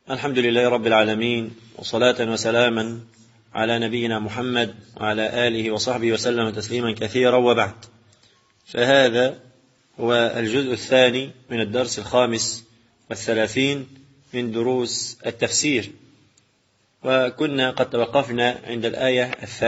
الحمد لله رب العالمين، وصلاة وسلاما على نبينا محمد وعلى آله وصحبه وسلم تسليما كثيرا، وبعد. فهذا هو الجزء الثاني من الدرس 35 من دروس التفسير، وكنا قد توقفنا عند الآية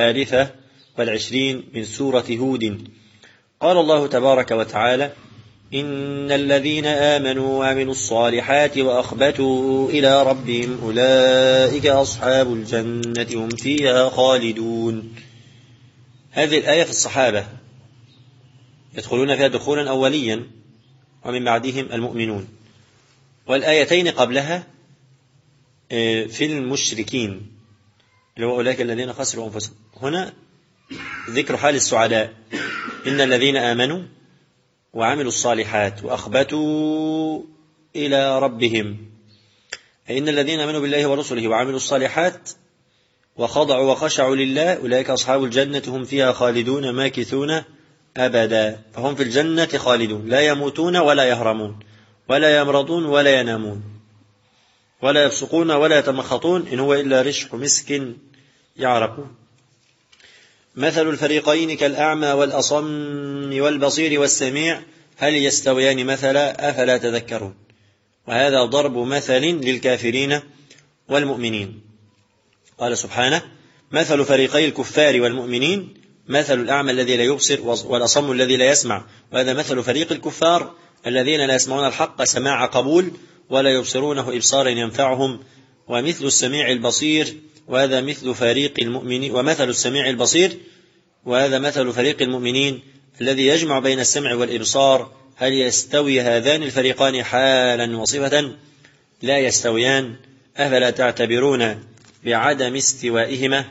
23 من سورة هود. قال الله تبارك وتعالى: إن الذين آمنوا وعملوا الصالحات وأخبتوا إلى ربهم أولئك أصحاب الجنة هم فيها خالدون. هذه الآية في الصحابة يدخلون فيها دخولا أوليا، ومن بعدهم المؤمنون. والآيتين قبلها في المشركين اللي هو أولئك الذين خسروا أنفسهم. هنا ذكر حال السعداء: إن الذين آمنوا وعملوا الصالحات وأخبتوا إلى ربهم، أي إن الذين آمنوا بالله ورسله وعملوا الصالحات وخضعوا وخشعوا لله أولئك أصحاب الجنة هم فيها خالدون ماكثون أبدا. فهم في الجنة خالدون، لا يموتون ولا يهرمون ولا يمرضون ولا ينامون ولا يفسقون ولا يتمخطون، إن هو إلا رشح مسك يعرقون. مثل الفريقين كالأعمى والأصم والبصير والسميع هل يستويان مثلا أفلا تذكرون. وهذا ضرب مثل للكافرين والمؤمنين. قال سبحانه: مثل فريقي الكفار والمؤمنين مثل الأعمى الذي لا يبصر والأصم الذي لا يسمع. وهذا مثل فريق الكفار الذين لا يسمعون الحق سماع قبول ولا يبصرونه إبصارا ينفعهم، ومثل السميع البصير وهذا مثل فريق المؤمنين، ومثل السميع البصير وهذا مثل فريق المؤمنين الذي يجمع بين السمع والإبصار. هل يستوي هذان الفريقان حالا وصفة؟ لا يستويان. أفلا تعتبرون بعدم استوائهما؟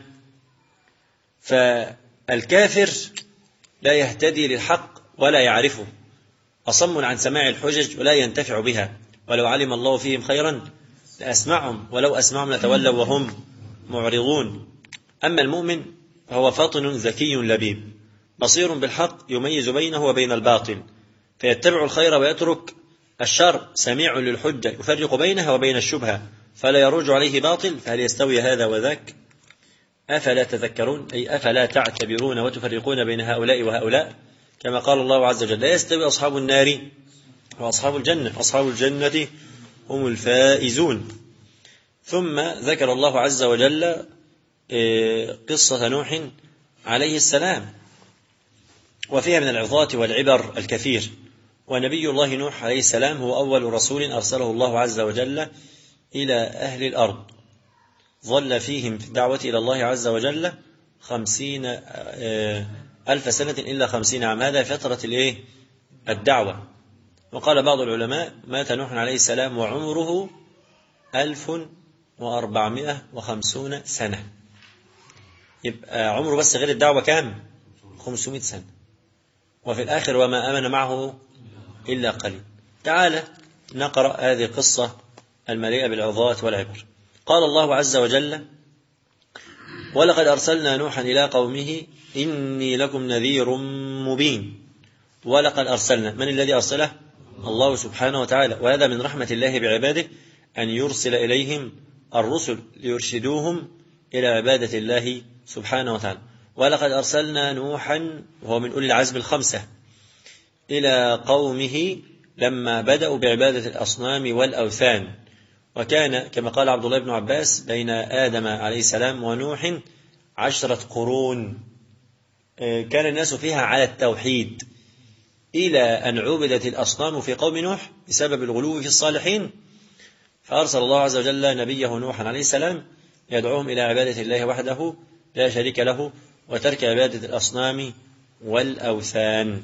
فالكافر لا يهتدي للحق ولا يعرفه، أصم عن سماع الحجج ولا ينتفع بها، ولو علم الله فيهم خيرا لأسمعهم ولو أسمعهم لتولوا وهم معرضون. أما المؤمن فهو فاطن ذكي لبيب بصير بالحق يميز بينه وبين الباطل، فيتبع الخير ويترك الشر، سميع للحجة يفرق بينها وبين الشبهة فلا يروج عليه باطل. فهل يستوي هذا وذاك؟ أفلا تذكرون، أي أفلا تعتبرون وتفرقون بين هؤلاء وهؤلاء، كما قال الله عز وجل: لا يستوي أصحاب النار وأصحاب الجنة، أصحاب الجنة هم الفائزون. ثم ذكر الله عز وجل قصة نوح عليه السلام، وفيها من العظات والعبر الكثير. ونبي الله نوح عليه السلام هو أول رسول أرسله الله عز وجل إلى أهل الأرض، ظل فيهم في الدعوة إلى الله عز وجل 50,000 سنة إلا 50 عام. هذا فترة الدعوة. وقال بعض العلماء: مات نوح عليه السلام وعمره 1450 سنة. يبقى عمره بس غير الدعوة كام؟ 500 سنة. وفي الآخر: وما آمن معه إلا قليل. تعالى نقرأ هذه القصة المليئة بالعظات والعبر. قال الله عز وجل: ولقد أرسلنا نوحا إلى قومه إني لكم نذير مبين. ولقد أرسلنا، من الذي أرسله؟ الله سبحانه وتعالى. وهذا من رحمة الله بعباده أن يرسل إليهم الرسل ليرشدوهم إلى عبادة الله سبحانه وتعالى. ولقد أرسلنا نوحا، وهو من أولي العزم الخمسة، إلى قومه لما بدأوا بعبادة الأصنام والأوثان. وكان كما قال عبد الله بن عباس بين آدم عليه السلام ونوح 10 قرون، كان الناس فيها على التوحيد، إلى أن عبدت الأصنام في قوم نوح بسبب الغلو في الصالحين، فأرسل الله عز وجل نبيه نوحا عليه السلام يدعوهم إلى عبادة الله وحده لا شريك له وترك عبادة الأصنام والأوثان.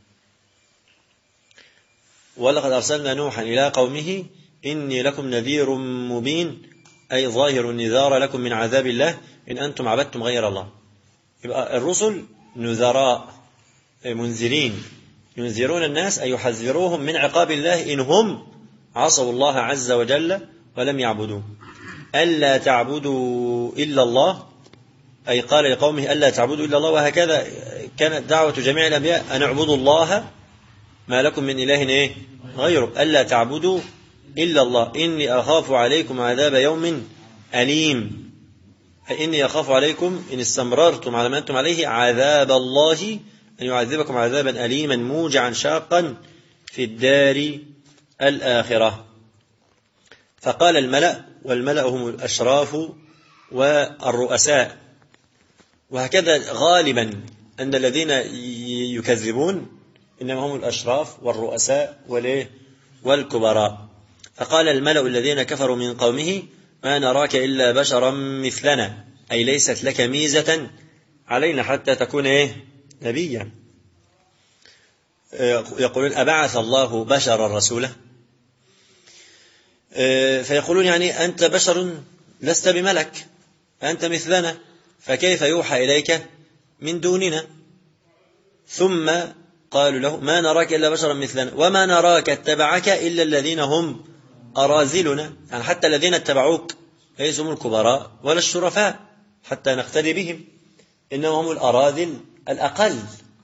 ولقد أرسلنا نوحا إلى قومه إني لكم نذير مبين، أي ظاهر النذار لكم من عذاب الله إن أنتم عبدتم غير الله. يبقى الرسل نذراء، منذرين، ينذرون الناس أي يحذروهم من عقاب الله إن هم عصوا الله عز وجل ولم يعبدوه. ألا تعبدوا إلا الله، أي قال لقومه ألا تعبدوا إلا الله. وهكذا كانت دعوة جميع الأنبياء: أن اعبدوا الله ما لكم من إله غيره، ألا تعبدوا إلا الله إني أخاف عليكم عذاب يوم أليم. فإني أخاف عليكم إن استمررتم على ما أنتم عليه عذاب الله أن يعذبكم عذابا أليما موجعا شاقا في الدار الآخرة. فقال الملأ، والملأ هم الأشراف والرؤساء. وهكذا غالبا أن الذين يكذبون إنما هم الأشراف والرؤساء والكبراء. فقال الملأ الذين كفروا من قومه ما نراك إلا بشرا مثلنا، أي ليست لك ميزة علينا حتى تكون نبيا. يقولون أبعث الله بشرا رسولا، فيقولون يعني أنت بشر لست بملك، أنت مثلنا، فكيف يوحى إليك من دوننا؟ ثم قالوا له ما نراك إلا بشرا مثلنا وما نراك اتبعك إلا الذين هم أراذلنا، يعني حتى الذين اتبعوك ليسوا هم الكبراء ولا الشرفاء حتى نقتدي بهم، إنهم هم الأراذل الأقل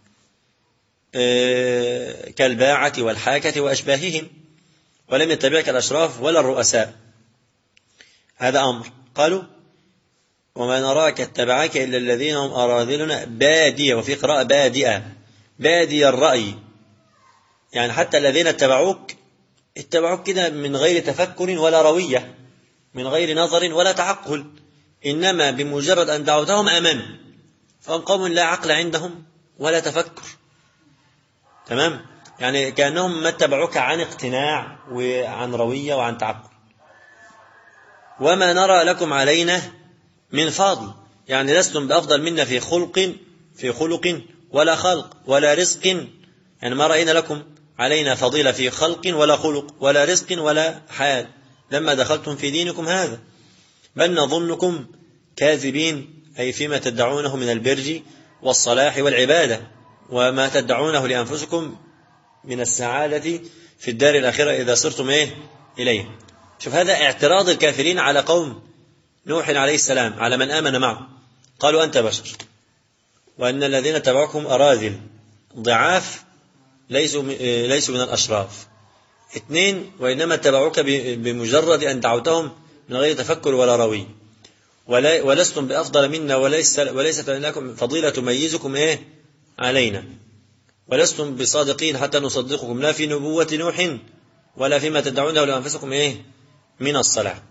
كالباعة والحاكة وأشباههم، ولم يتبعك الأشراف ولا الرؤساء. هذا أمر. قالوا وما نراك اتبعك إلا الذين هم أراذلنا بادية، وفي قراءة بادئة، بادي الرأي، يعني حتى الذين اتبعوك كده من غير تفكر ولا روية، من غير نظر ولا تعقل، إنما بمجرد أن دعوتهم آمنوا، فهم قوم لا عقل عندهم ولا تفكر. تمام؟ يعني كأنهم ما اتبعوك عن اقتناع وعن روية وعن تعقل. وما نرى لكم علينا من فضل، يعني لستم بأفضل منا في خلق ولا خلق ولا رزق، يعني ما رأينا لكم علينا فضيلة في خلق ولا خلق ولا رزق ولا حال لما دخلتم في دينكم هذا، بل نظنكم كاذبين، أي فيما تدعونه من البر والصلاح والعبادة، وما تدعونه لأنفسكم من السعادة في الدار الآخرة إذا صرتم إليه. شوف هذا اعتراض الكافرين على قوم نوح عليه السلام، على من آمن معه. قالوا أنت بشر، وأن الذين تبعكم أراذل ضعاف ليسوا من الأشراف. 2 وإنما اتبعوك بمجرد أن دعوتهم من غير تفكر ولا روي، ولستم بأفضل منا، وليست لكم فضيلة تميزكم علينا، ولستم بصادقين حتى نصدقكم لا في نبوة نوح ولا فيما تدعونه لأنفسكم من الصلاة.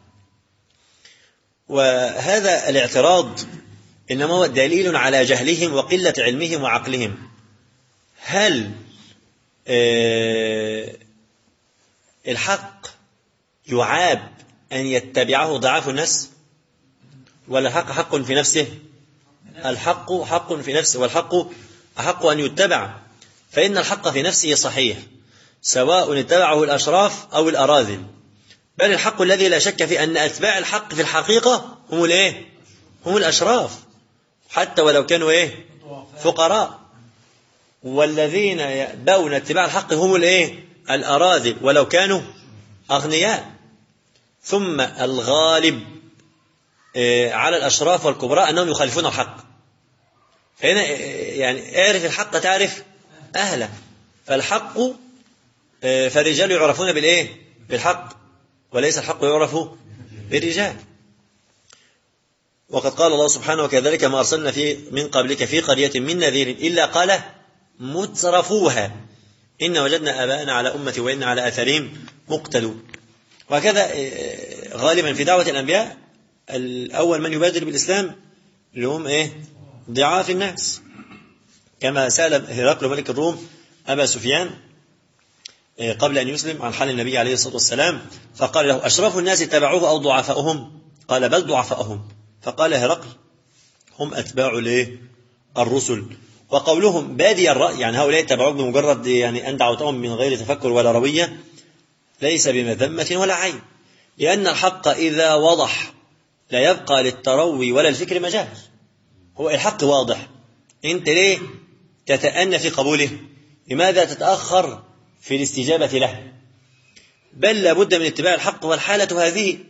وهذا الاعتراض إنما هو دليل على جهلهم وقلة علمهم وعقلهم. هل الحق يعاب أن يتبعه ضعاف الناس، ولا الحق حق في نفسه؟ الحق حق في نفسه، والحق أحق أن يتبع، فإن الحق في نفسه صحيح سواء اتبعه الأشراف أو الأراذل، بل الحق الذي لا شك في أن أتباع الحق في الحقيقة هم الأشراف، حتى ولو كانوا فقراء، والذين يأبون اتباع الحق هم الأراذل ولو كانوا أغنياء. ثم الغالب على الأشراف والكبراء أنهم يخالفون الحق، فهنا يعني اعرف الحق تعرف أهله. فالحق فالرجال يعرفون بالحق، وليس الحق يعرف بالرجال. وقد قال الله سبحانه وكذلك ما أرسلنا من قبلك في قرية من نذير إلا قال مترفوها إن وجدنا آباءنا على أمة وإن على آثارهم مقتدون. وهكذا غالبا في دعوة الأنبياء الأول من يبادر بالإسلام اللي هم ضعاف الناس، كما سأل هرقل ملك الروم أبا سفيان قبل أن يسلم عن حال النبي عليه الصلاة والسلام، فقال له أشرف الناس اتبعوه أو ضعفاؤهم؟ قال بل ضعفاؤهم. فقال هرقل هم أتباع الرسل. وقولهم بادي الرأي، يعني هؤلاء اتبعوه بمجرد أن دعوتهم من غير تفكر ولا روية، ليس بمذمة ولا عيب، لأن الحق إذا وضح لا يبقى للتروي ولا الفكر مجال. هو الحق واضح، أنت ليه تتأنى في قبوله؟ لماذا تتأخر في الاستجابة له؟ بل لابد من اتباع الحق، والحالة هذه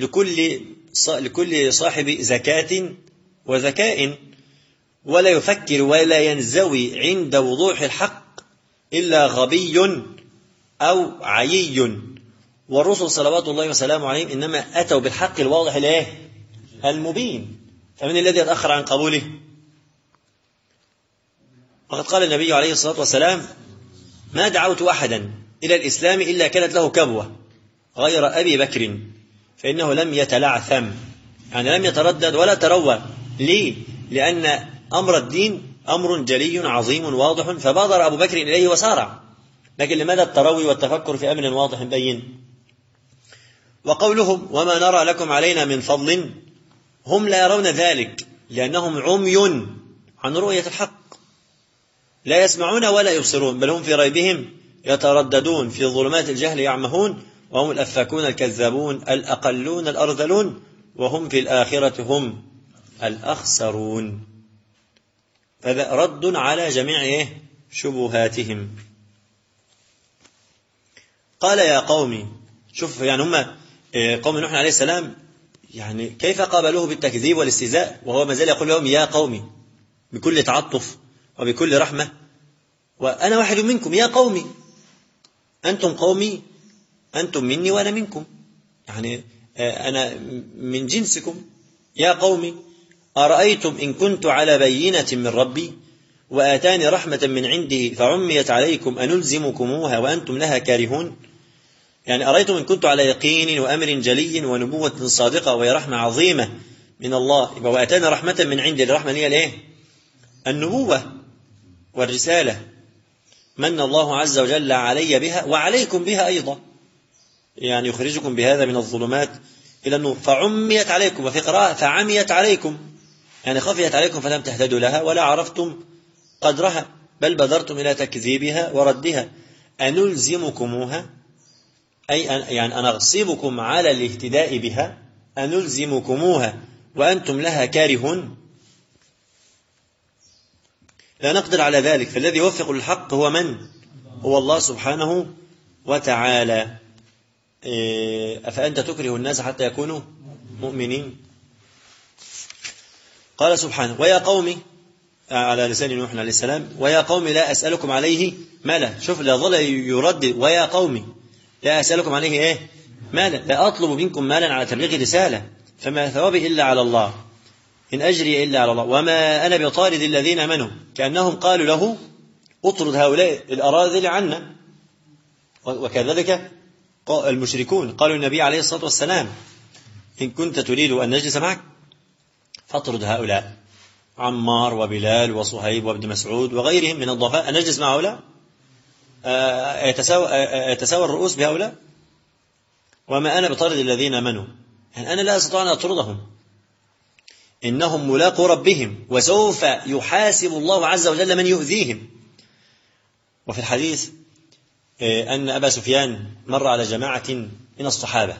لكل صاحب زكاة وذكاء، ولا يفكر ولا ينزوي عند وضوح الحق إلا غبي أو عيي، والرسل صلوات الله وسلامه عليهم إنما أتوا بالحق الواضح المبين، فمن الذي يتأخر عن قبوله؟ وقد قال النبي عليه الصلاة والسلام: ما دعوت أحدا إلى الإسلام إلا كانت له كبوة غير أبي بكر فإنه لم يتلعثم، يعني لم يتردد ولا تروى. ليه؟ لأن أمر الدين أمر جلي عظيم واضح، فبادر أبو بكر إليه وسارع. لكن لماذا التروي والتفكر في أمر واضح بين؟ وقولهم: وما نرى لكم علينا من فضل، هم لا يرون ذلك لأنهم عمي عن رؤية الحق، لا يسمعون ولا يبصرون، بل هم في ريبهم يترددون، في ظلمات الجهل يعمهون، وهم الأفاكون الكذابون الأقلون الأرذلون، وهم في الآخرة هم الأخسرون. هذا رد على جميع شبهاتهم. قال: يا قومي، شوف يعني هم قوم نوح عليه السلام، يعني كيف قابلوه بالتكذيب والاستهزاء وهو ما زال يقول لهم يا قومي بكل تعطف وبكل رحمة، وأنا واحد منكم، يا قومي أنتم قومي، أنتم مني وأنا منكم، يعني أنا من جنسكم. يا قومي أرأيتم إن كنت على بينة من ربي وآتاني رحمة من عنده فعميت عليكم أنلزمكموها وأنتم لها كارهون. يعني أرأيتم إن كنت على يقين وأمر جلي ونبوة صادقة وهي رحمة عظيمة من الله، وآتاني رحمة من عنده، الرحمة هي النبوة والرسالة، من الله عز وجل علي بها وعليكم بها أيضا، يعني يخرجكم بهذا من الظلمات إلى النور. فعميت عليكم، وفي قراءة فعميت عليكم، يعني خفيت عليكم فلم تهتدوا لها ولا عرفتم قدرها، بل بادرتم إلى تكذيبها وردها. أنلزمكموها أي يعني أنا أغصبكم على الاهتداء بها، أنلزمكموها وأنتم لها كارهون، لا نقدر على ذلك. فالذي يوفق للحق هو من؟ هو الله سبحانه وتعالى. أفأنت تكره الناس حتى يكونوا مؤمنين؟ قال سبحانه: ويا قوم، على لسان نوح عليه السلام، ويا قوم لا أسألكم عليه مالا. شوف، لا ظل يردد ويا قوم لا أسألكم عليه مالا، لا أطلب منكم مالا على تبليغ رسالة، فما ثوابي إلا على الله، إن أجري إلا على الله، وما أنا بطارد الذين آمنوا. كأنهم قالوا له: اطرد هؤلاء الأراذل عنا. وكذلك المشركون قالوا النبي عليه الصلاة والسلام: إن كنت تريد أن نجلس معك فاطرد هؤلاء، عمار وبلال وصهيب وابن مسعود وغيرهم من الضعفاء، أن نجلس مع هؤلاء؟ يتساوى الرؤوس بهؤلاء؟ وما أنا بطارد الذين آمنوا، يعني أنا لا أستطيع أن أطردهم، إنهم ملاقوا ربهم وسوف يحاسب الله عز وجل من يؤذيهم. وفي الحديث أن أبا سفيان مر على جماعة من الصحابة،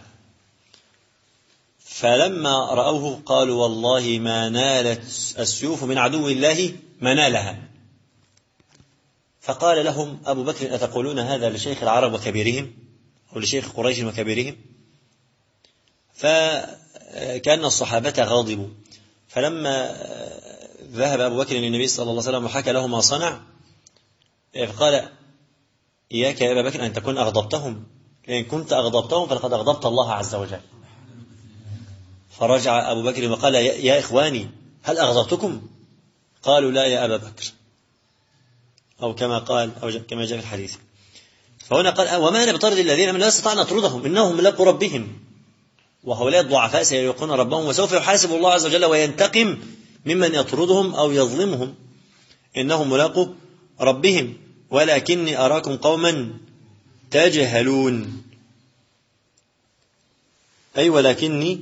فلما رأوه قالوا: والله ما نالت السيوف من عدو الله ما نالها. فقال لهم أبو بكر: أتقولون هذا لشيخ العرب وكبيرهم، أو لشيخ قريش وكبيرهم؟ فكان الصحابة غاضبوا. فلما ذهب أبو بكر للنبي صلى الله عليه وسلم وحكى له ما صنع، فقال: إياك يا أبا بكر أن تكون أغضبتهم، لأن كنت أغضبتهم فلقد أغضبت الله عز وجل. فرجع أبو بكر وقال: يا إخواني هل أغضبتكم؟ قالوا: لا يا أبا بكر، أو كما قال، أو كما جاء في الحديث. فهنا قال: وما أنا بطرد الذين من لا استطعنا نطردهم، إنهم ملاقوا ربهم، وهؤلاء الضعفاء سيلقون ربهم وسوف يحاسب الله عز وجل وينتقم ممن يطردهم أو يظلمهم، إنهم ملاقوا ربهم ولكني أراكم قوما تجهلون، أي ولكني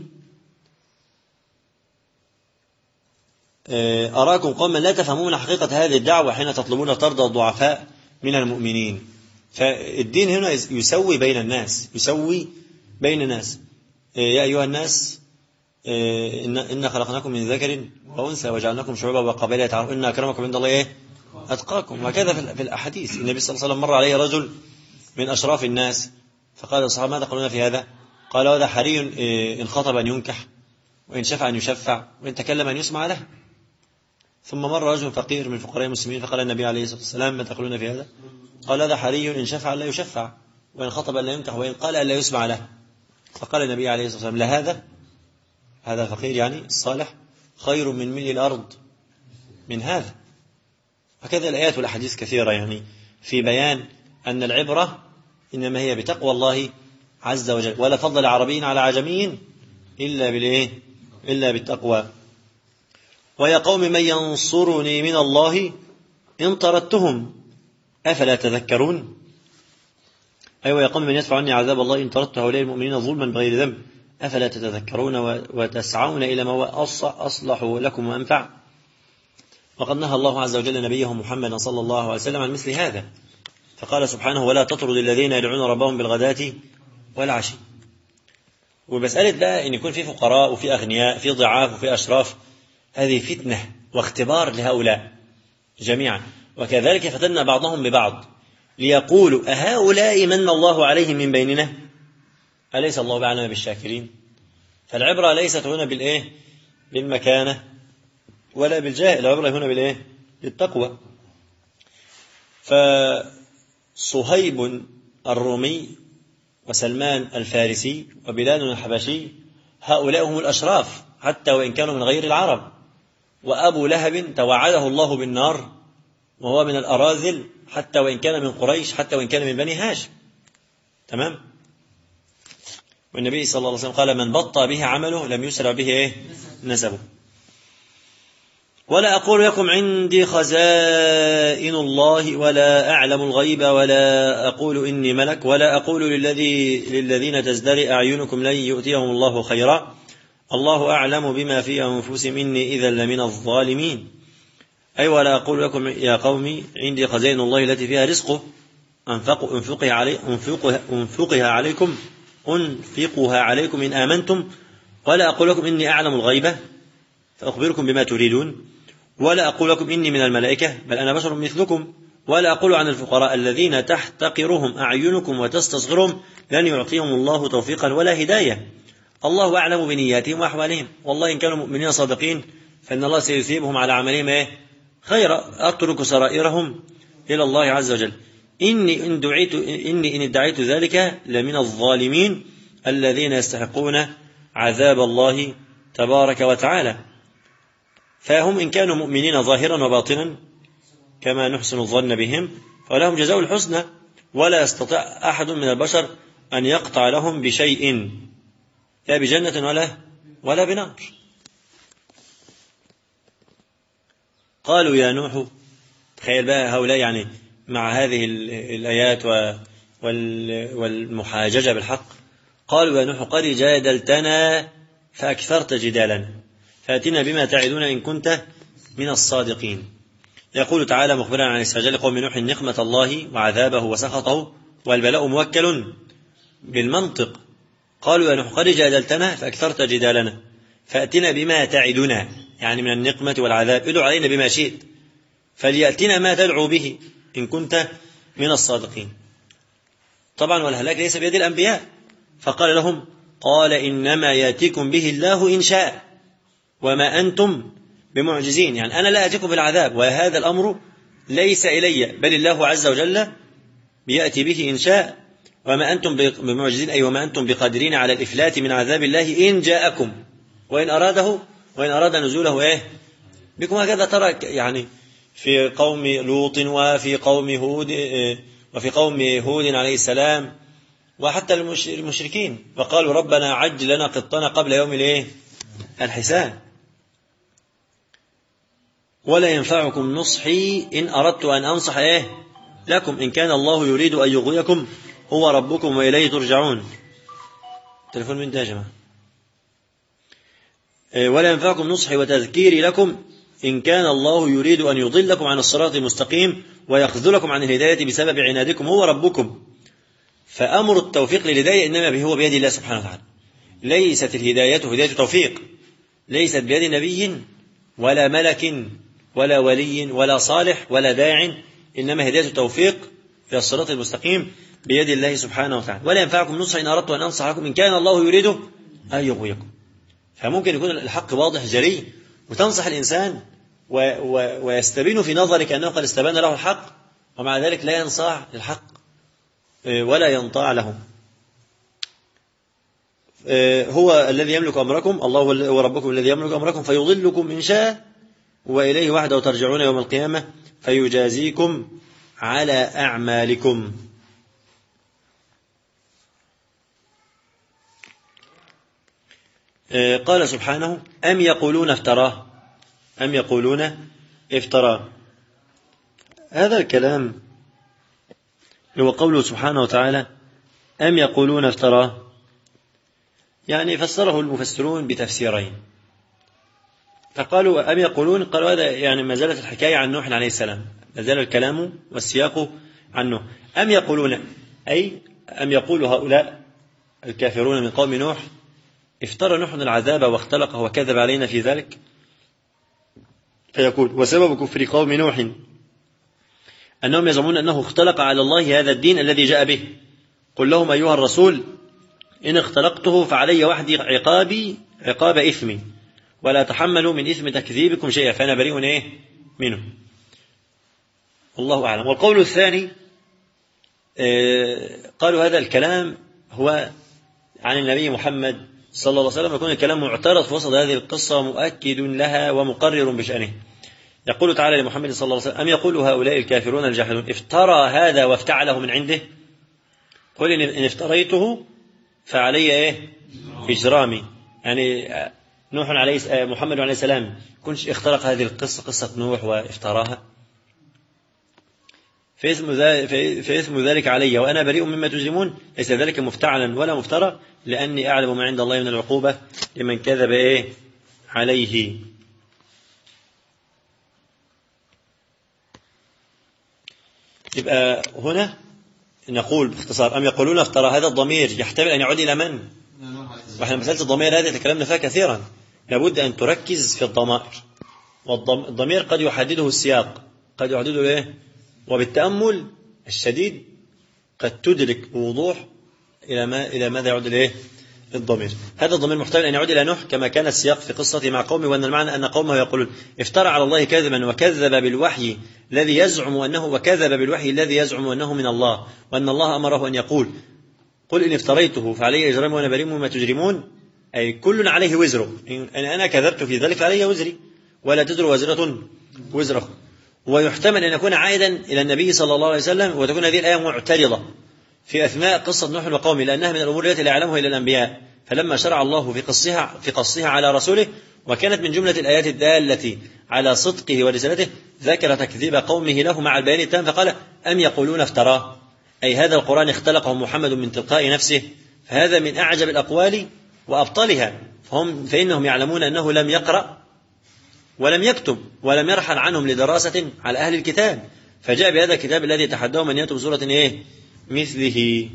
أراكم قوما لا تفهمون حقيقة هذه الدعوة حين تطلبون طرد الضعفاء من المؤمنين. فالدين هنا يسوي بين الناس، يسوي بين الناس. يا أيها الناس إن خلقناكم من ذكر وأنثى وجعلناكم شعوبا وقبائل تعارفوا إن أكرمكم عند الله أتقاكم. وكذا في الأحاديث النبي صلى الله عليه وسلم مر عليه رجل من أشراف الناس فقال الصحابة: ماذا تقولون في هذا؟ قال: هذا حري إن خطب أن ينكح، وإن شفع أن يشفع، وإن تكلم أن يسمع له. ثم مر رجل فقير من فقراء المسلمين فقال النبي عليه الصلاة والسلام: ما تقولون في هذا؟ قال: هذا حري إن شفع لا يشفع، وإن خطب لا ينكح وإن قال لا يسمع له. فقال النبي عليه الصلاة والسلام هذا الفقير يعني الصالح خير من ملء الأرض من هذا. وكذا الآيات والأحاديث كثيرة يعني في بيان أن العبرة إنما هي بتقوى الله عز وجل، ولا فضل عربي على عجمي إلا بالتقوى. ويا قوم من ينصرني من الله إن طردتهم أفلا تذكرون. أيوة يا قوم من يدفع عني عذاب الله إن طردت هؤلاء المؤمنين ظلما بغير ذنب أفلا تتذكرون وتسعون إلى ما هو أصلح لكم وأنفع. وقد نهى الله عز وجل نبيه محمد صلى الله عليه وسلم عن مثل هذا، فقال سبحانه ولا تطرد الذين يدعون ربهم بالغداة والعشي. ومسألة بقى إن يكون في فقراء وفي أغنياء، في ضعاف وفي أشراف، هذه فتنة واختبار لهؤلاء جميعا. وكذلك فتنا بعضهم ببعض ليقولوا أهؤلاء من الله عليهم من بيننا أليس الله بعلم بالشاكرين. فالعبرة ليست هنا بالمكانة ولا بالجاه، العبرة هنا بالتقوى. فصهيب الرومي وسلمان الفارسي وبلال الحبشي هؤلاء هم الأشراف حتى وإن كانوا من غير العرب. وأبو لهب توعده الله بالنار وهو من الأراذل حتى وإن كان من قريش، حتى وإن كان من بني هاشم. تمام. والنبي صلى الله عليه وسلم قال من بطأ به عمله لم يسرع به نسبه. ولا أقول لكم عندي خزائن الله ولا أعلم الغيب ولا أقول إني ملك ولا أقول للذين تزدري أعينكم لن يؤتيهم الله خيرا الله أعلم بما في أنفسهم إني إذا لمن الظالمين. أي ولا أقول لكم يا قومي عندي خزائن الله التي فيها رزقه أنفقها عليكم إن آمنتم ولا أقول لكم إني أعلم الغيبة فأخبركم بما تريدون ولا أقول لكم إني من الملائكة بل أنا بشر مثلكم ولا أقول عن الفقراء الذين تحتقرهم أعينكم وتستصغرهم لن يعطيهم الله توفيقا ولا هداية الله أعلم بنياتهم وأحوالهم والله إن كانوا مؤمنين صادقين فإن الله سيثيبهم على عملهم خيرا أترك سرائرهم إلى الله عز وجل إني إن ادعيت ذلك لمن الظالمين الذين يستحقون عذاب الله تبارك وتعالى. فهم إن كانوا مؤمنين ظاهرا وباطنا كما نحسن الظن بهم فلهم جزاء الحسنى ولا يستطيع أحد من البشر أن يقطع لهم بشيء لا بجنة ولا بنار. قالوا يا نوح تخيل بقى هؤلاء يعني مع هذه الآيات والمحاججة بالحق قالوا يا نوح قد جادلتنا فأكثرت جدالنا فأتنا بما تعدون إن كنت من الصادقين. يقول تعالى مخبرا عن استعجال قوم نوح نقمة الله وعذابه وسخطه والبلاء موكل بالمنطق. قالوا يا نوح قد جادلتنا فأكثرت جدالنا فأتنا بما تعدنا يعني من النقمة والعذاب ادعو علينا بما شئت فليأتنا ما تدعو به إن كنت من الصادقين. طبعا والهلاك ليس بيد الأنبياء فقال لهم قال إنما يأتيكم به الله إن شاء وما أنتم بمعجزين يعني أنا لا أتيكم بالعذاب وهذا الأمر ليس إلي بل الله عز وجل بيأتي به إن شاء وما أنتم بمعجزين أي وما أنتم بقادرين على الإفلات من عذاب الله إن جاءكم وإن أراد نزوله بكم. هكذا ترى يعني في قوم لوط وفي قوم هود عليه السلام وحتى المشركين وقالوا ربنا عجل لنا قطنا قبل يوم الحساب. ولا ينفعكم نصحي إن أردت أن أنصح لكم إن كان الله يريد أن يغويكم هو ربكم وإليه ترجعون. تليفون من ده يا جماعة. ولا ينفعكم نصحي وتذكيري لكم إن كان الله يريد أن يضلكم عن الصراط المستقيم ويخذلكم عن الهداية بسبب عنادكم هو ربكم. فأمر التوفيق للهداية إنما هو بيد الله سبحانه وتعالى. ليست الهداية هداية توفيق ليست بيد نبي ولا ملك ولا ولي ولا صالح ولا داع إنما هداية التوفيق في الصراط المستقيم بيد الله سبحانه وتعالى. ولا ينفعكم نصح إن أردت أن أنصح لكم إن كان الله يريد أن يغويكم. فممكن يكون الحق واضح جلي وتنصح الإنسان ويستبين في نظرك أنه قد استبان له الحق ومع ذلك لا ينصاع للحق ولا ينطاع لهم. هو الذي يملك أمركم، الله هو ربكم الذي يملك أمركم فيضلكم إن شاء وإليه وحده ترجعون يوم القيامة فيجازيكم على أعمالكم. قال سبحانه أم يقولون افتراه، أم يقولون افتراه. هذا الكلام هو قوله سبحانه وتعالى أم يقولون افتراه، يعني فسره المفسرون بتفسيرين. فقالوا أم يقولون، قالوا هذا يعني ما زالت الحكاية عن نوح عليه السلام، ما زال الكلام والسياق عنه. أم يقولون أي أم يقول هؤلاء الكافرون من قوم نوح افترى نوح العذاب واختلقه وكذب علينا في ذلك. فيقول وسبب كفر قوم نوح أنهم يزعمون أنه اختلق على الله هذا الدين الذي جاء به. قل لهم أيها الرسول إن اختلقته فعلي وحدي عقاب إثمي ولا تحملوا من إثم تكذيبكم شيئا فأنا بريء منه. الله أعلم. والقول الثاني قالوا هذا الكلام هو عن النبي محمد صلى الله عليه وسلم، يكون الكلام معترض في وسط هذه القصة ومؤكد لها ومقرر بشأنه. يقول تعالى لمحمد صلى الله عليه وسلم أم يقول هؤلاء الكافرون الجاحدون افترى هذا وافتعله من عنده، قل إن افتريته فعلي إجرامي. يعني نوح عليه محمد عليه السلام كنش اخترق هذه القصة، قصة نوح وافتراها، فإثم ذلك علي وأنا بريء مما تجرمون. ليس ذلك مفتعلا ولا مفترى لأني أعلم ما عند الله من العقوبة لمن كذب عليه. يبقى هنا نقول باختصار أم يقولون افترى، هذا الضمير يحتمل أن يعود إلى من؟ وإحنا مسألة الضمير هذه تكلمنا فيها كثيرا، لابد أن تركز في الضمائر، والضمير قد يحدده السياق، قد يحدده وبالتأمل الشديد قد تدرك بوضوح إلى ماذا يعود الضمير. هذا الضمير محتمل أن يعود إلى نوح كما كان السياق في قصته مع قومه، وأن المعنى أن قومه يقولون افترى على الله كذبا وكذب بالوحي الذي يزعم أنه من الله، وأن الله أمره أن يقول قل إن افتريته فعلي إجرامي وأنا بريء مما تجرمون، أي كل عليه وزره، إن أنا كذبت في ذلك فعلي وزري ولا تزر وازرة وزره. ويحتمل أن يكون عائدا إلى النبي صلى الله عليه وسلم، وتكون هذه الآية معترضة في أثناء قصة نوح وقومه، لأنها من الأمور التي لا يعلمها إلا الأنبياء، فلما شرع الله في قصها على رسوله وكانت من جملة الآيات الدالة على صدقه ورسالته ذكر تكذيب قومه له مع البيان التام، فقال أم يقولون افتراه، أي هذا القرآن اختلقه محمد من تلقاء نفسه، فهذا من أعجب الأقوال وأبطلها، فإنهم يعلمون أنه لم يقرأ ولم يكتب ولم يرحل عنهم لدراسة على أهل الكتاب، فجاء بهذا الكتاب الذي تحداهم أن يأتوا بسورة مثله.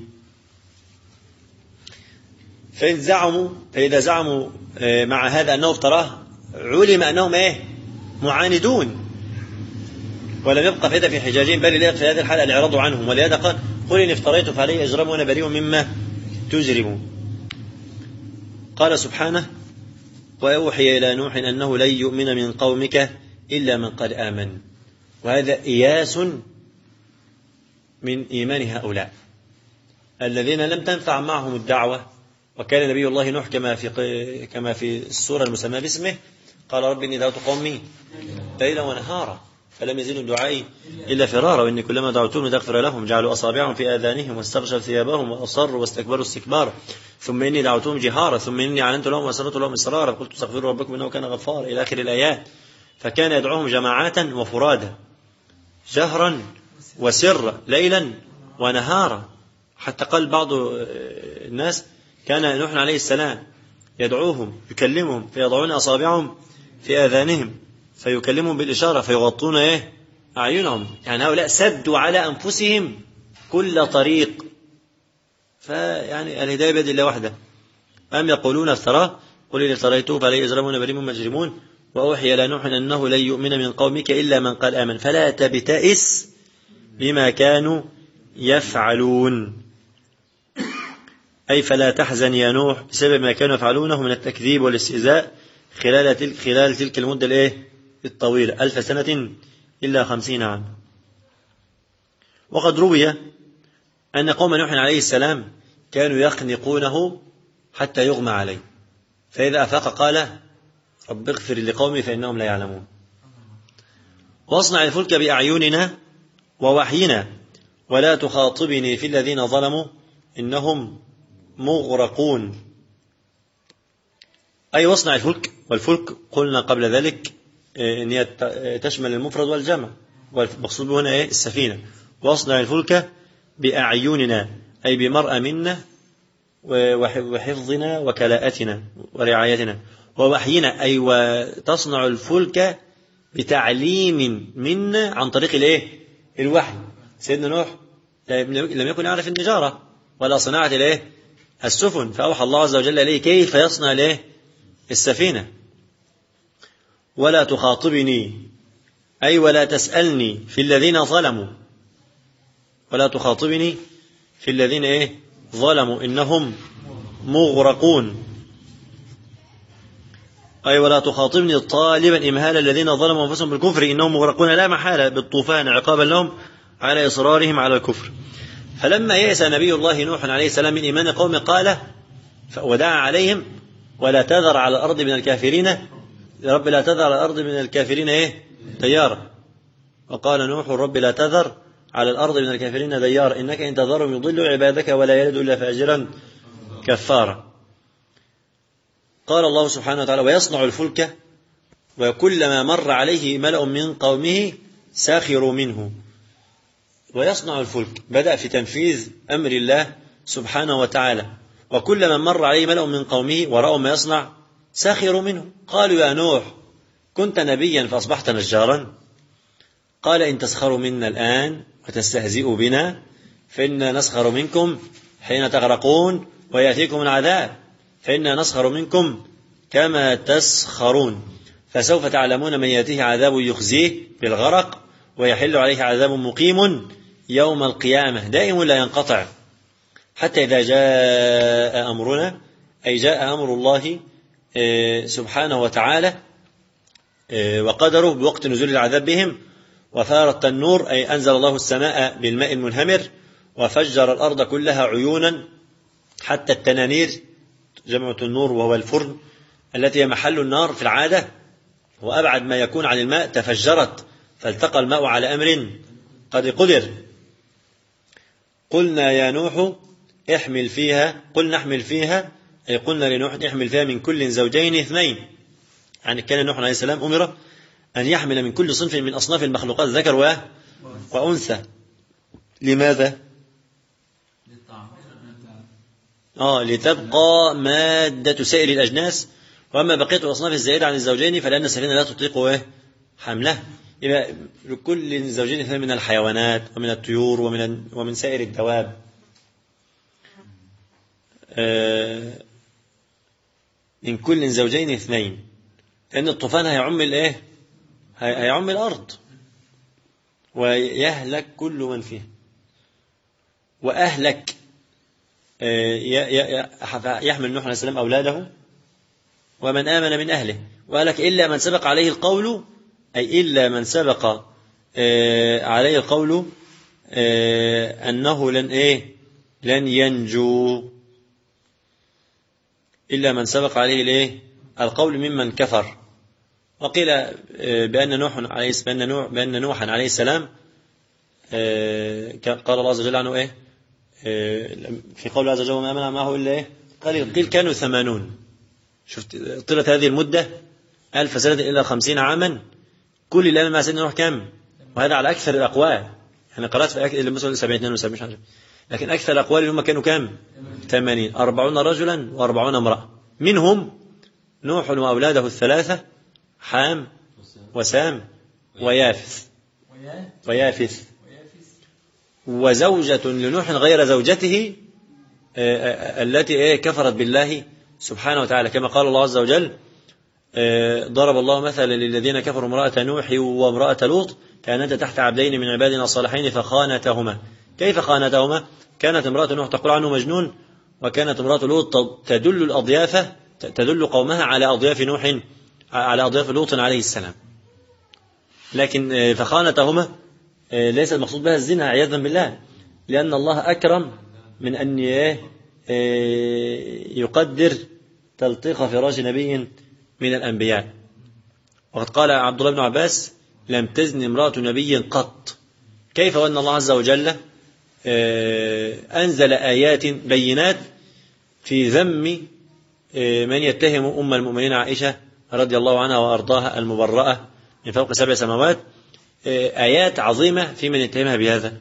فإذا زعموا مع هذا أنه افتراه علم أنهم معاندون، ولم يبقى فائدة في حجاجهم، بل في هذه الحالة الإعراض عنهم، ولهذا قل إن افتريت فعلي إجرام وأنا بريء مما تجرمون. قال سبحانه وأوحي إلى نوح أنه لن يؤمن من قومك إلا من قد آمن، وهذا إياس من إيمان هؤلاء الذين لم تنفع معهم الدعوة. وكان نبي الله نوح كما في السورة المسمى باسمه قال رب إني دعوت قومي ليلا ونهارا فلم يزلوا دعائي إلا فرارا، وإني كلما دعوتهم لتغفر لهم جعلوا أصابعهم في آذانهم واستغشوا ثيابهم وأصروا واستكبروا استكبارا، ثم إني دعوتهم جهارا ثم إني أعلنت لهم وأسررت لهم إسرارا قلت استغفروا ربكم إنه كان غفارا إلى آخر الآيات. فكان يدعوهم جماعات وفرادا جهرا وسرا ليلا ونهارا، حتى قال بعض الناس كان نوح عليه السلام يدعوهم يكلمهم فيضعون أصابعهم في آذانهم فيكلمهم بالإشارة فيغطون أعينهم، يعني هؤلاء سدوا على أنفسهم كل طريق. فيعني الهداية بيد الله وحده. أم يقولون افتراه قل إن افتريته فعلي إجرام وأنا بريء مما تجرمون. وأوحي إلى نوح أنه لن يؤمن من قومك إلا من قد آمن فلا تبتئس بما كانوا يفعلون، أي فلا تحزن يا نوح بسبب ما كانوا يفعلونه من التكذيب والاستهزاء خلال تلك المدة الطويلة 1000 سنة إلا 50 عام. وقد روي أن قوم نوح عليه السلام كانوا يخنقونه حتى يغمى عليه، فإذا أفاق قال رب اغفر لقومي فإنهم لا يعلمون. واصنع الفلك بأعيننا ووحينا ولا تخاطبني في الذين ظلموا إنهم مغرقون. أي واصنع الفلك، والفلك قلنا قبل ذلك إن هي تشمل المفرد والجمع، والمقصود هنا إيه؟ السفينة. واصنع الفلك بأعيننا أي بمرأة منا وحفظنا وكلاءتنا ورعايتنا، ووحينا أي وتصنع الفلك بتعليم منا عن طريق الإيه؟ الوحي. سيدنا نوح لم يكن يعرف النجارة ولا صناعة الإيه؟ السفن، فأوحى الله عز وجل إليه كيف يصنع الإيه؟ السفينة. ولا تخاطبني أي ولا تسألني في الذين ظلموا، ولا تخاطبني في الذين إيه؟ ظلموا إنهم مغرقون. أي ولا تخاطبني طالبا إمهال الذين ظلموا أنفسهم بالكفر إنهم مغرقون لا محالة بالطوفان عقابا لهم على إصرارهم على الكفر. فلما يئس نبي الله نوح عليه السلام من إيمان قوم قال ودعا عليهم ولا تذر على الأرض من الكافرين يا رب لا تذر على الأرض من الكافرين إيه؟ ديارا. وقال نوح رب لا تذر على الأرض من الكافرين ديارا إنك إن تذرهم يضلوا عبادك ولا يلد إلا فاجرا كفارا. قال الله سبحانه وتعالى ويصنع الفلك وكلما مر عليه ملأ من قومه ساخروا منه. ويصنع الفلك بدأ في تنفيذ أمر الله سبحانه وتعالى، وكلما مر عليه ملأ من قومه ورأوا ما يصنع ساخروا منه. قالوا يا نوح كنت نبيا فأصبحت نجارا؟ قال إن تسخروا منا الآن وتستهزئوا بنا فإنا نسخر منكم حين تغرقون ويأتيكم العذاب فإنا نسخر منكم كما تسخرون فسوف تعلمون من يأتيه عذاب يخزيه بالغرق ويحل عليه عذاب مقيم يوم القيامة دائم لا ينقطع حتى إذا جاء أمرنا أي جاء أمر الله سبحانه وتعالى وقدره بوقت نزول العذاب بهم وثار التنور أي أنزل الله السماء بالماء المنهمر وفجر الأرض كلها عيونا حتى التنانير جمع النور وهو الفرن التي هي محل النار في العادة وأبعد ما يكون عن الماء تفجرت فالتقى الماء على أمر قد قدر. قلنا يا نوح احمل فيها قلنا احمل فيها أي قلنا لنوح احمل فيها من كل زوجين اثنين. يعني كان نوح عليه السلام أمر أن يحمل من كل صنف من أصناف المخلوقات ذكر وأنثى. لماذا؟ لتبقى مادة سائر الأجناس، وأما بقية الأصناف الزائدة عن الزوجين فلأن السفينة لا تطيق حمله. يبقى لكل زوجين اثنين من الحيوانات ومن الطيور ومن سائر الدواب. من كل زوجين اثنين لأن الطوفان هيعم الأرض ويهلك كل من فيها. وأهلك يحمل نوح عليه السلام أولاده ومن آمن من أهله وأهلك إلا من سبق عليه القول أي إلا من سبق عليه القول أنه لن ينجو إلا من سبق عليه القول ممن كفر. وقيل بأن نوحا عليه السلام قال الله عز وجل عنه في قول الله عز وجل وما آمن معه إلا قيل كانوا 80. شفت طيلة هذه المدة 1000 سنة إلا 50 عاما. كل اللي آمن مع سيدنا نوح كم؟ وهذا على أكثر الأقوال. أنا قرأت في اللي مثل 72 مش عارف، لكن أكثر الأقوال اللي هم كانوا كم؟ 80 40 رجلا و40 امرأة. منهم نوح وأولاده الثلاثة حام وسام ويافث وزوجة لنوح غير زوجته التي كفرت بالله سبحانه وتعالى كما قال الله عز وجل ضرب الله مثلا للذين كفروا امرأة نوح وامرأة لوط كانتا تحت عبدين من عبادنا الصالحين فخانتهما. كيف خانتهما؟ كانت امرأة نوح تقول عنه مجنون وكانت امرأة لوط تدل قومها على أضياف نوح على أضياف لوط عليه السلام. لكن فخانتهما ليس المقصود بها الزنا عياذا بالله، لأن الله أكرم من أن يقدر تلطيق فراش نبي من الأنبياء. وقد قال عبد الله بن عباس: لم تزن امرأة نبي قط. كيف وأن الله عز وجل أنزل آيات بينات في ذم من يتهم أم المؤمنين عائشة رضي الله عنها وأرضاها المبرأة من فوق 7 سماوات، آيات عظيمة في من يتهمها بهذا.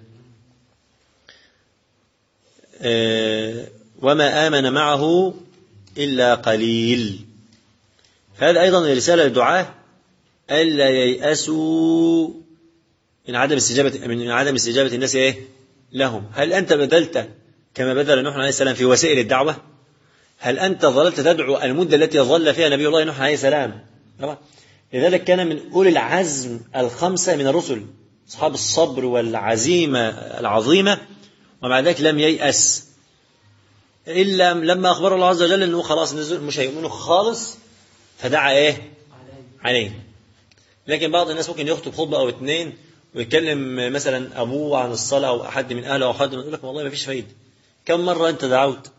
وما آمن معه إلا قليل. هذا أيضا رسالة للدعاة ألا ييأسوا من عدم استجابة الناس لهم. هل أنت بذلت كما بذل نوح عليه السلام في وسائل الدعوة؟ هل أنت ظللت تدعو المدة التي ظل فيها نبي الله نوح عليه السلام؟ لذلك كان من أولي العزم 5 من الرسل، أصحاب الصبر والعزيمة العظيمة، ومع ذلك لم ييأس إلا لما أخبر الله عز وجل أنه خلاص نزل مش هيؤمنوا خالص، فدعا عليه. لكن بعض الناس ممكن يخطب خطبة أو 2 ويتكلم مثلا أبوه عن الصلاة أو أحد من أهله أو حد يقول لك والله ما فيش فايدة. كم مرة أنت دعوت؟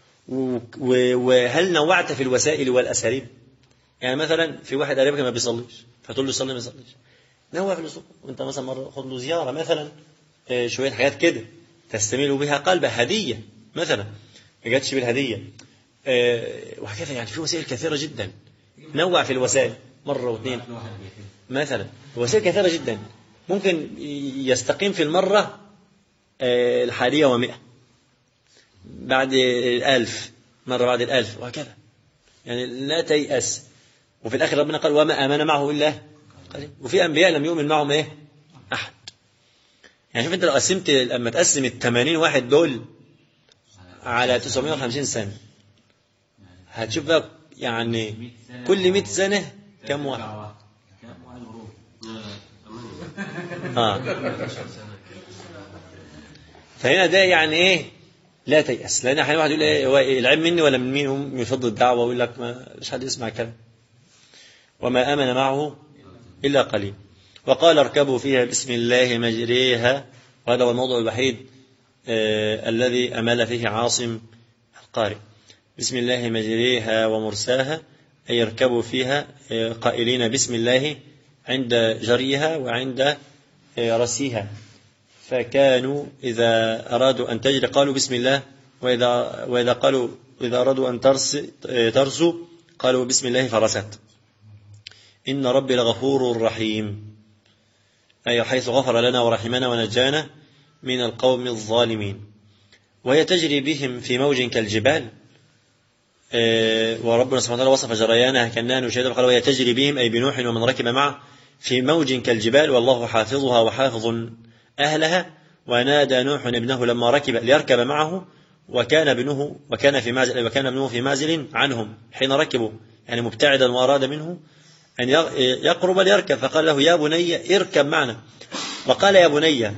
وهل نوعت في الوسائل والأساليب؟ يعني مثلا في واحد قريبك ما بيصليش فتقول له صلي ما يصليش، نوع في الأسلوب. وأنت مثلا مرة خد له زيارة مثلا، شوية حاجات كده تستميل بها قلبه، هدية مثلا ما جاتش بالهدية، وهكذا. يعني في وسائل كثيرة جدا. نوع في الوسائل مرة و2 مثلا، وسائل كثيرة جدا. ممكن يستقيم في المرة 100 بعد 1000 مرة، بعد 1000 وهكذا. يعني لا تيأس. وفي الآخر ربنا قال: وما آمن معه إلا قليل. وفي أنبياء لم يؤمن معهم أحد. يعني شوف أنت لو قسمت، لما تقسم 80 واحد دول على 950 سنة هتشوف بقى يعني كل 100 سنة كم واحد. فهنا ده يعني لا تيأس. لأن أحيانا واحد يقول العلم مني ولا من مين؟ هم يفضل الدعوة ويقول لك مش حد يسمع كلام. وما آمن معه إلا قليل. وقال: اركبوا فيها بسم الله مجريها. وهذا هو الموضوع الوحيد الذي أمل فيه عاصم القارئ. بسم الله مجريها ومرساها، أي يركبوا فيها قائلين بسم الله عند جريها وعند رسيها. فكانوا إذا أرادوا أن تجري قالوا بسم الله، وإذا أرادوا أن ترسوا قالوا بسم الله فرست. إن ربي لغفور رحيم، أي حيث غفر لنا ورحمنا ونجانا من القوم الظالمين. وهي تجري بهم في موج كالجبال. وربنا سبحانه وتعالى وصف جريانها كأنها نشيد، قال: وهي تجري بهم أي بنوح ومن ركب معه في موج كالجبال والله حافظها وحافظ أهلها. ونادى نوح ابنه لما ركب ليركب معه وكان ابنه في معزل عنهم حين ركبوا، يعني مبتعدا، وأراد منه أن يقرب ليركب، فقال له: يا بني اركب معنا. وقال يا بني،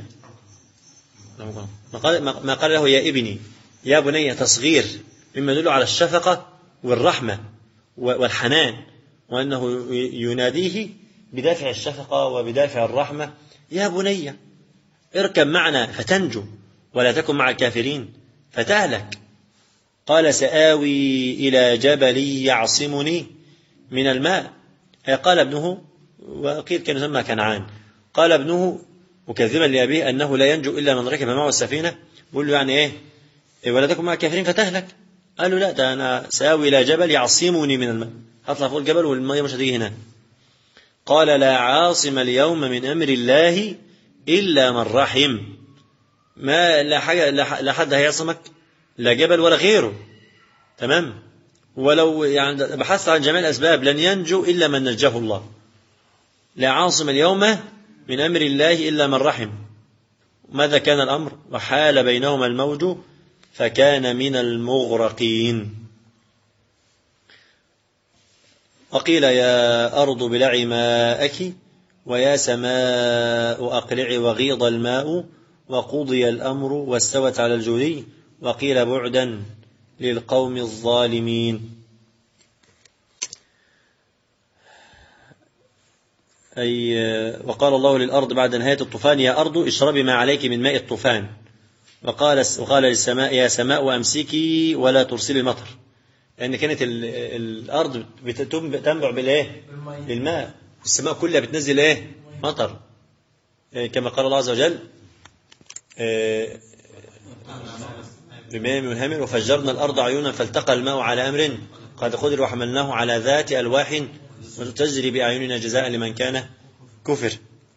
ما قال له يا ابني. يا بني تصغير مما يدل على الشفقة والرحمة والحنان، وأنه يناديه بدافع الشفقة وبدافع الرحمة: يا بني اركب معنا فتنجو ولا تكن مع الكافرين فتهلك. قال: سآوي إلى جبل يعصمني من الماء. قال ابنه، وقيل كان يسمى كنعان، قال ابنه مكذبا لأبيه أنه لا ينجو إلا من ركب معه السفينة. بيقول له يعني ولا تكن مع الكافرين فتهلك. قال له: لا، ده أنا سآوي إلى جبل يعصمني من الماء، هطلع فوق الجبل والماء مش هتيجي هنا. قال: لا عاصم اليوم من أمر الله إلا من رحم. ما لا حد هيعصمك، لا جبل ولا غيره. تمام. ولو يعني بحث عن جميع الأسباب لن ينجو إلا من نجاه الله. لا عاصم اليوم من أمر الله إلا من رحم. ماذا كان الأمر؟ وحال بينهما الموج فكان من المغرقين. وقيل: يا أرض ابلعي ماءك ويا سماء أقلعي وغيض الماء وقضي الأمر واستوت على الجودي. وقيل: بعدا للقوم الظالمين. وقال الله للأرض بعد نهاية الطوفان: يا أرض اشربي ما عليك من ماء الطوفان. وقال للسماء يا سماء أمسكي ولا ترسلي المطر، لأن كانت الأرض تنبع بالإيه؟ بالماء. السماء كلها بتنزل إيه؟ مطر، كما قال الله عز وجل بماء منهمر وفجرنا الأرض عيونا فالتقى الماء على أمر قد قدر وحملناه على ذات ألواح وتجري بأعيننا جزاء لمن كان كفر.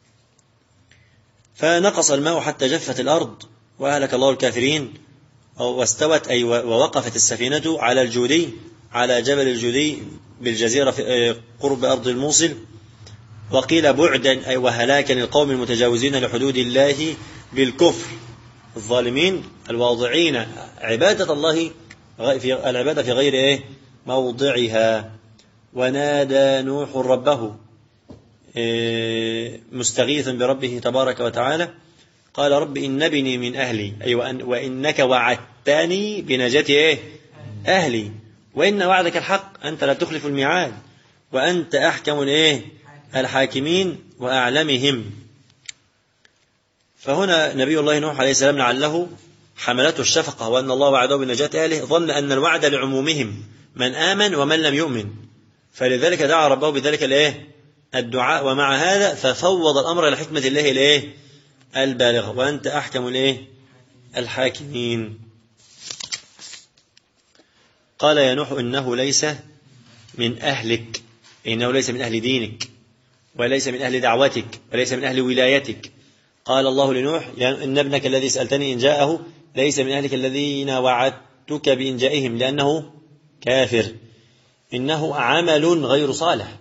فنقص الماء حتى جفت الأرض وأهلك الله الكافرين، واستوت أي ووقفت السفينة على الجودي، على جبل الجودي بالجزيرة في قرب أرض الموصل. وقيل بعدا أي وهلاكا للقوم المتجاوزين لحدود الله بالكفر الظالمين الواضعين عبادة الله في العبادة في غير إيه؟ موضعها. ونادى نوح ربه مستغيثا بربه تبارك وتعالى قال رب إن ابني من أهلي، أي وإنك وعدتني بنجاة إيه؟ أهلي، وإن وعدك الحق أنت لا تخلف الميعاد وأنت أحكم الإيه؟ الحاكمين وأعلمهم. فهنا نبي الله نوح عليه السلام لعله حملته الشفقة وأن الله وعده بنجاة أهله، ظن أن الوعد لعمومهم من آمن ومن لم يؤمن، فلذلك دعا ربه بذلك الإيه؟ الدعاء. ومع هذا ففوض الأمر إلى حكمة الله الإيه؟ البالغة وأنت أحكم الإيه؟ الحاكمين. قال يا نوح إنه ليس من أهلك، إنه ليس من أهل دينك وليس من أهل دعوتك وليس من أهل ولايتك. قال الله لنوح إن ابنك الذي سألتني إن جاءه ليس من أهلك الذين وعدتك بإن جائهم لأنه كافر، إنه عمل غير صالح.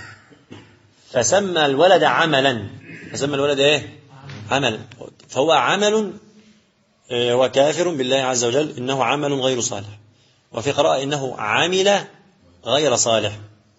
فسمى الولد عملا، فسمى الولد إيه؟ عمل، فهو عمل وكافر بالله عز وجل، إنه عمل غير صالح. وفي قراءة إنه عمل غير صالح.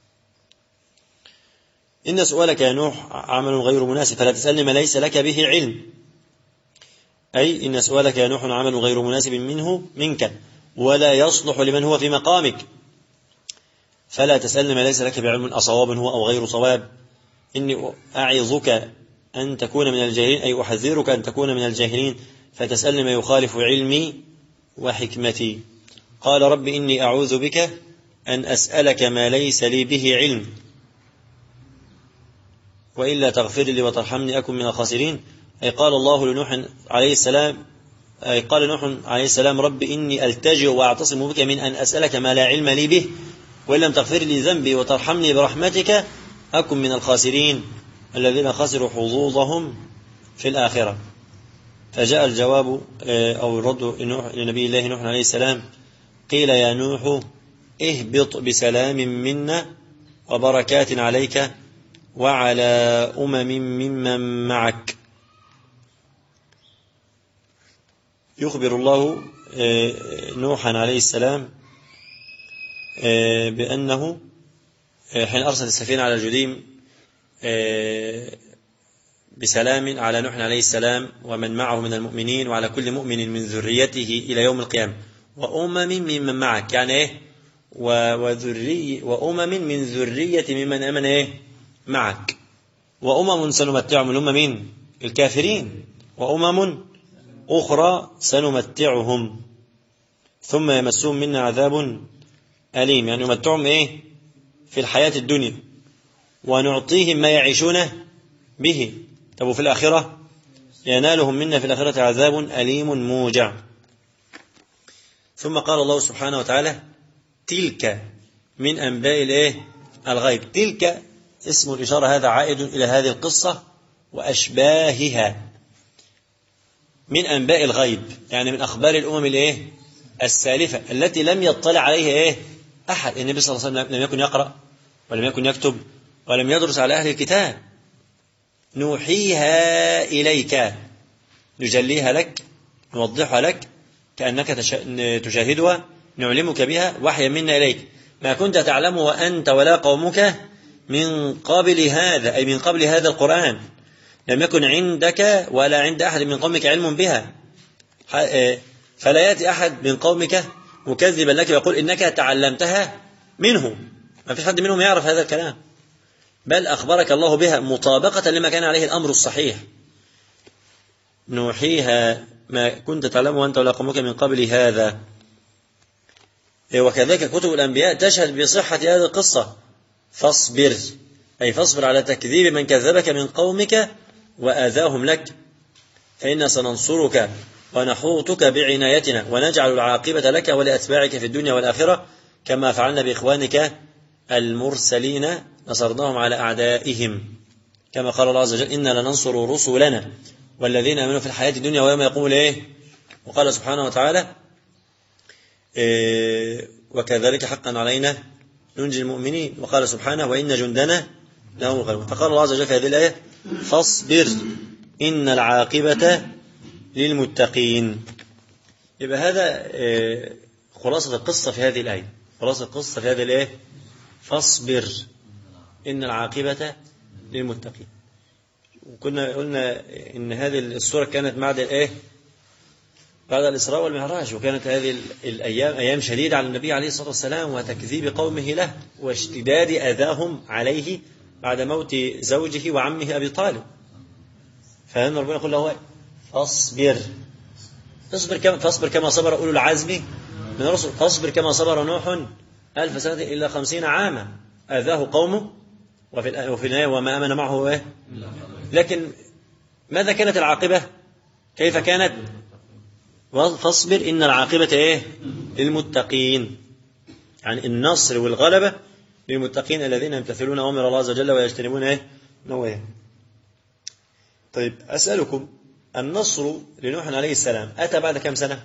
إن سؤالك يا نوح عمل غير مناسب فلا تسألني ما ليس لك به علم، أي إن سؤالك يا نوح عمل غير مناسب منك ولا يصلح لمن هو في مقامك، فلا تسألني ما ليس لك بعلم أصواب هو أو غير صواب. إني أعظك أن تكون من الجاهلين، أي أحذرك أن تكون من الجاهلين فتسألني ما يخالف علمي وحكمتي. قال رب إني أعوذ بك أن أسألك ما ليس لي به علم وإلا تغفر لي وترحمني أكن من الخاسرين. أي قال الله لنوح عليه السلام، أي قال نوح عليه السلام رب إني ألتجئ وأعتصم بك من أن أسألك ما لا علم لي به وإن لم تغفر لي ذنبي وترحمني برحمتك أكن من الخاسرين الذين خسروا حظوظهم في الآخرة. فجاء الجواب أو الرد لنبي الله نوح عليه السلام قيل يا نوح اهبط بسلام منا وبركات عليك وعلى ممن معك. يخبر الله نوحا عليه السلام بأنه حين أرسل السفينة على الجديم بسلام على نوح عليه السلام ومن معه من المؤمنين وعلى كل مؤمن من ذريته إلى يوم القيامة ممن معك، يعني إيه؟ وأمم من ذرية ممن أمن إيه؟ معك، وأمم سنمتعهم، الأمم مين؟ الكافرين، وأمم أخرى سنمتعهم ثم يمسهم منا عذاب أليم، يعني يمتعهم إيه؟ في الحياة الدنيا ونعطيهم ما يعيشون به، طب في الآخرة ينالهم منا في الآخرة عذاب أليم موجع. ثم قال الله سبحانه وتعالى تلك من أنباء الإيه؟ الغيب. تلك اسم الإشارة، هذا عائد إلى هذه القصة وأشباهها من أنباء الغيب، يعني من أخبار الأمم الإيه؟ السالفة التي لم يطلع عليها إيه؟ أحد. النبي صلى الله عليه وسلم لم يكن يقرأ ولم يكن يكتب ولم يدرس على أهل الكتاب. نوحيها إليك، نجليها لك، نوضحها لك كأنك تشاهدها، نعلمك بها وحيا منا إليك، ما كنت تعلمه وأنت ولا قومك من قبل هذا، أي من قبل هذا القرآن، لم يكن عندك ولا عند أحد من قومك علم بها، فلا يأتي أحد من قومك مكذبا لك ويقول إنك تعلمتها منه، ما فيش حد منهم يعرف هذا الكلام، بل أخبرك الله بها مطابقة لما كان عليه الأمر الصحيح. نوحيها ما كنت تعلمه أنت ولا قومك من قبل هذا. وكذلك كتب الأنبياء تشهد بصحة هذه القصة. فاصبر، أي فاصبر على تكذيب من كذبك من قومك وآذاهم لك، فإنا سننصرك ونحوطك بعنايتنا ونجعل العاقبة لك ولأتباعك في الدنيا والآخرة كما فعلنا بإخوانك المرسلين نصرناهم على أعدائهم، كما قال الله عز وجل إنا لننصر رسلنا والذين آمنوا في الحياة الدنيا ويوم يقوم إيه. وقال سبحانه وتعالى وكذلك حقا علينا ننجي المؤمنين. وقال سبحانه وإن جندنا لهم الغالبون. فقال الله عز وجل في هذه الآية فاصبر إن العاقبة للمتقين. يبقى هذا خلاصة القصة في هذه الآية. خلاصة القصة في هذه الآية فاصبر إن العاقبة للمتقين. وكنا قلنا إن هذه السورة كانت بعد الآية بعد الإسراء والمعراج، وكانت هذه الأيام أيام شديدة على النبي عليه الصلاة والسلام وتكذيب قومه له واشتداد أذاهم عليه بعد موت زوجه وعمه أبي طالب. فهنا ربنا يقول له فاصبر، فاصبر كما صبر أولو العزم من الرسل، فاصبر كما صبر نوح 1000 سنة إلا 50 عاما أذاه قومه وفي النهاية وما آمن معه لكن ماذا كانت العاقبة؟ كيف كانت؟ فاصبر إن العاقبة للمتقين، يعني النصر والغلبة للمتقين الذين يمتثلون أمر الله عز وجل ويجتنبون نواهيه. طيب أسألكم، النصر لنوح عليه السلام أتى بعد كم سنة؟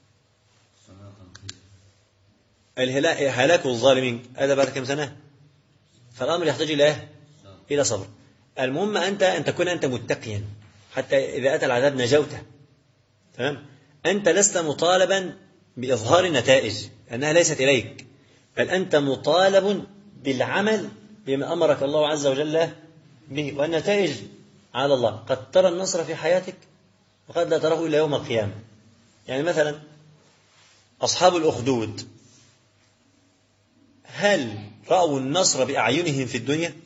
هلاك الظالمين أتى بعد كم سنة؟ فالأمر يحتاج إلى صبر. المهم أن تكون أنت متقيا حتى إذا أتى العذاب نجوته. تمام؟ أنت لست مطالبا بإظهار النتائج لأنها ليست إليك، بل أنت مطالب بالعمل بما أمرك الله عز وجل به، والنتائج على الله. قد ترى النصر في حياتك وقد لا تراه إلا يوم القيامة. يعني مثلا أصحاب الأخدود هل رأوا النصر بأعينهم في الدنيا؟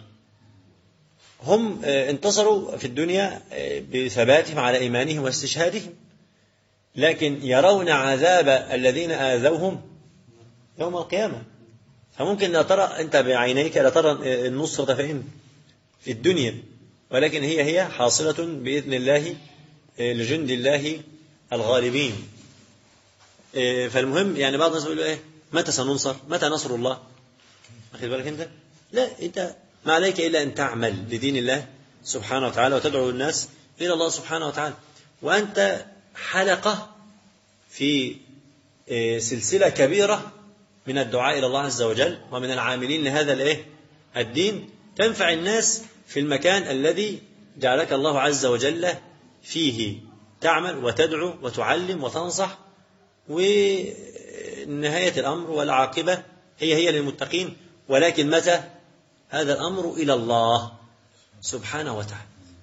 هم انتصروا في الدنيا بثباتهم على إيمانهم واستشهادهم، لكن يرون عذاب الذين آذوهم يوم القيامة. فممكن لا ترى أنت بعينيك لا ترى النصرة في الدنيا، ولكن هي حاصلة بإذن الله لجند الله الغالبين. فالمهم يعني بعض الناس يقولوا متى سننصر؟ متى نصر الله؟ أخذ بالك أنت؟ لا، أنت ما عليك إلا أن تعمل لدين الله سبحانه وتعالى وتدعو الناس إلى الله سبحانه وتعالى، وأنت حلقة في سلسلة كبيرة من الدعاء إلى الله عز وجل ومن العاملين لهذا الدين، تنفع الناس في المكان الذي جعلك الله عز وجل فيه، تعمل وتدعو وتعلم وتنصح، ونهاية الأمر والعاقبة هي للمتقين. ولكن متى؟ هذا الأمر إلى الله سبحانه وتعالى.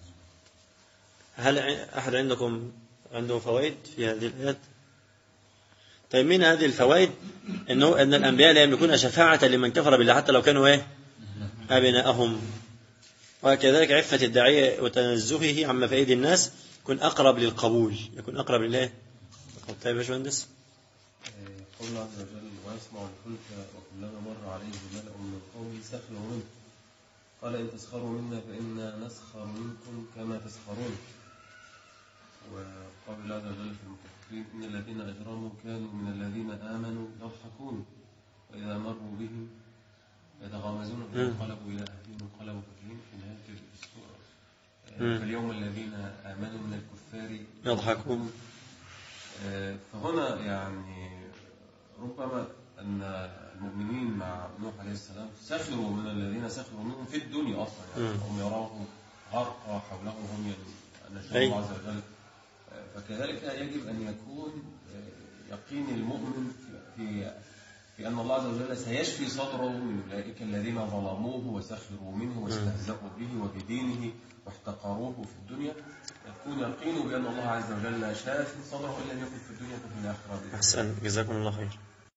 هل أحد عندكم عنده فوائد في هذه الآيات؟ طيب من هذه الفوائد أن الأنبياء لا يملكون شفاعة لمن كفر بالله حتى لو كانوا أبناءهم. وكذلك عفة الداعية وتنزهه عما في أيدي الناس يكون أقرب للقبول، يكون أقرب لله. طيب يا باشمهندس. قول الله عز وجل ويسمع الفلك وكلما مر عليه ملأ من القوم سخروا منه قال إن تسخروا منا فإنا نسخر منكم كما تسخرون. وقول الله عز وجل في المكفرين إن الذين أجرموا كانوا من الذين آمنوا يضحكون وإذا مروا بهم يتغامزون فانقلبوا إلى أهلهم انقلبوا فكهين في نهاية السورة. فاليوم الذين آمنوا من الكفار يضحكون. فهنا يعني ربما أن المؤمنين مع نوح عليه السلام سخروا من الذين سخروا منهم في الدنيا أصلا، يعني هم يراهم غرقى حولهم هم نجوا الله عز وجل. فكذلك يجب أن يكون يقين المؤمن في أن الله عز وجل سيشفي صدره من أولئك الذين ظلموه وسخروا منه واستهزأوا به وبدينه واحتقروه في الدنيا. يكون يقينه بأن الله عز وجل شافي صدره إن لم يكن في الدنيا ففي الآخرة. أحسن، جزاكم الله خير.